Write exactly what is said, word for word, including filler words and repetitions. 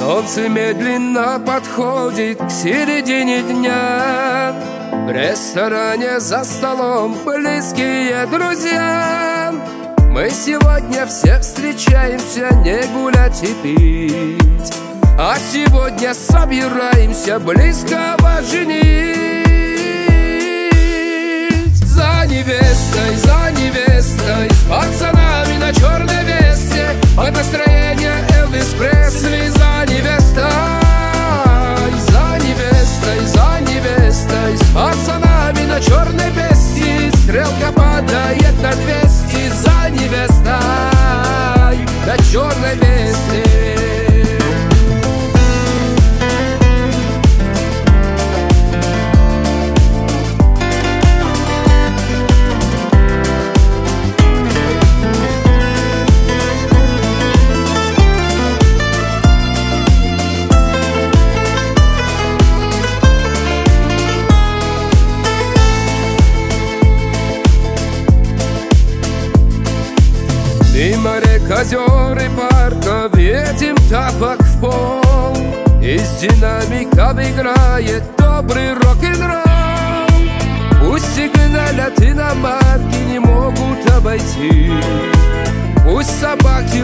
Солнце медленно подходит к середине дня. В ресторане за столом близкие друзья. Мы сегодня все встречаемся не гулять и пить, а сегодня собираемся близкого женить. За невестой, за невестой, с пацанами на черной весте, под настроение Элвис Пресли. За невестой, за невестой, за невестой, с пацанами на черной весте. Стрелка падает на двести. За невестой на черной весте. Мимо рек, озер и парков едем тапок в пол. Из динамиков играет добрый рок-н-ролл. Пусть сигналят иномарки, не могут обойти. Пусть собаки